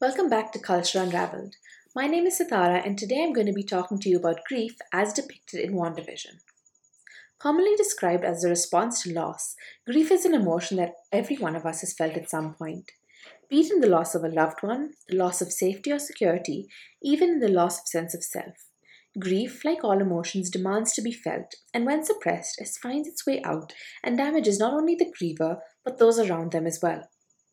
Welcome back to Culture Unraveled. My name is Sitara, and today I'm going to be talking to you about grief as depicted in WandaVision. Commonly described as a response to loss, grief is an emotion that every one of us has felt at some point. Be it in the loss of a loved one, the loss of safety or security, even in the loss of sense of self. Grief, like all emotions, demands to be felt, and when suppressed, it finds its way out and damages not only the griever, but those around them as well.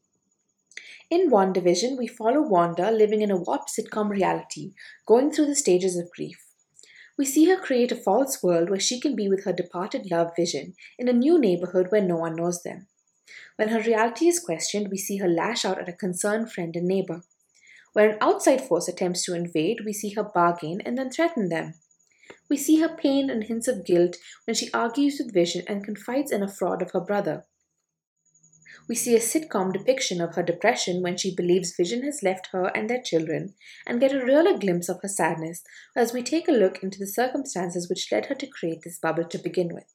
In WandaVision, we follow Wanda living in a warped sitcom reality, going through the stages of grief. We see her create a false world where she can be with her departed love Vision in a new neighborhood where no one knows them. When her reality is questioned, we see her lash out at a concerned friend and neighbor. Where an outside force attempts to invade, we see her bargain and then threaten them. We see her pain and hints of guilt when she argues with Vision and confides in a fraud of her brother. We see a sitcom depiction of her depression when she believes Vision has left her and their children, and get a realer glimpse of her sadness as we take a look into the circumstances which led her to create this bubble to begin with.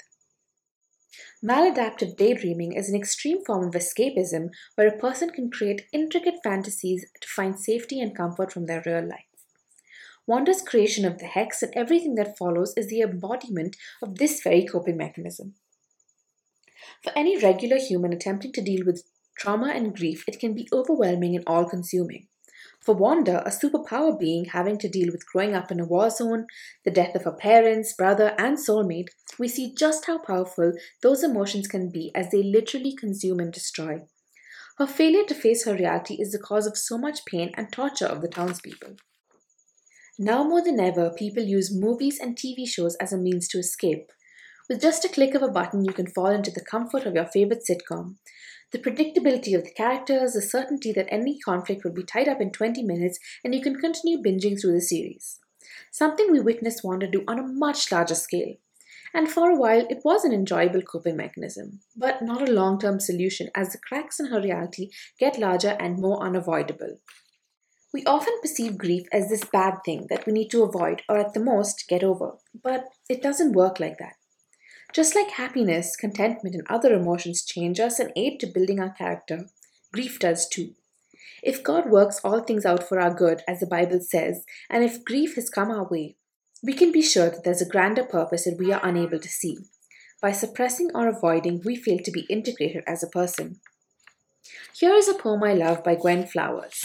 Maladaptive daydreaming is an extreme form of escapism where a person can create intricate fantasies to find safety and comfort from their real life. Wanda's creation of the hex and everything that follows is the embodiment of this very coping mechanism. For any regular human attempting to deal with trauma and grief, it can be overwhelming and all consuming. For Wanda, a superpower being having to deal with growing up in a war zone, the death of her parents, brother, and soulmate, we see just how powerful those emotions can be as they literally consume and destroy. Her failure to face her reality is the cause of so much pain and torture of the townspeople. Now more than ever, people use movies and TV shows as a means to escape. With just a click of a button, you can fall into the comfort of your favorite sitcom. The predictability of the characters, the certainty that any conflict will be tied up in 20 minutes, and you can continue binging through the series. Something we witnessed Wanda do on a much larger scale. And for a while, it was an enjoyable coping mechanism, but not a long term solution as the cracks in her reality get larger and more unavoidable. We often perceive grief as this bad thing that we need to avoid or at the most get over, but it doesn't work like that. Just like happiness, contentment, and other emotions change us and aid to building our character, grief does too. If God works all things out for our good, as the Bible says, and if grief has come our way, we can be sure that there's a grander purpose that we are unable to see. By suppressing or avoiding, we fail to be integrated as a person. Here is a poem I love by Gwen Flowers.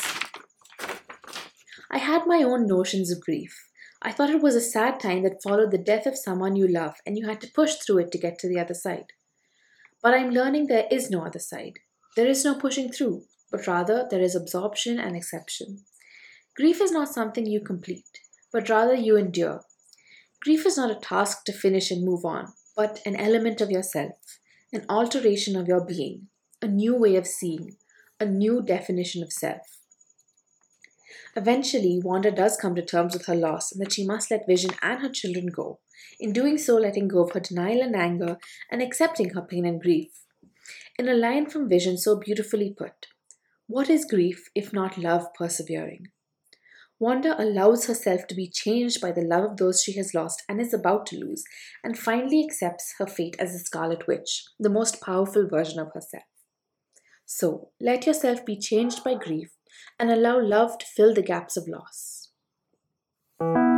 I had my own notions of grief. I thought it was a sad time that followed the death of someone you love and you had to push through it to get to the other side. But I'm learning there is no other side. There is no pushing through, but rather there is absorption and acceptance. Grief is not something you complete, but rather you endure. Grief is not a task to finish and move on, but an element of yourself, an alteration of your being, a new way of seeing, a new definition of self. Eventually, Wanda does come to terms with her loss and that she must let Vision and her children go, in doing so letting go of her denial and anger and accepting her pain and grief. In a line from Vision so beautifully put, what is grief if not love persevering? Wanda allows herself to be changed by the love of those she has lost and is about to lose, and finally accepts her fate as the Scarlet Witch, the most powerful version of herself. So, let yourself be changed by grief and allow love to fill the gaps of loss.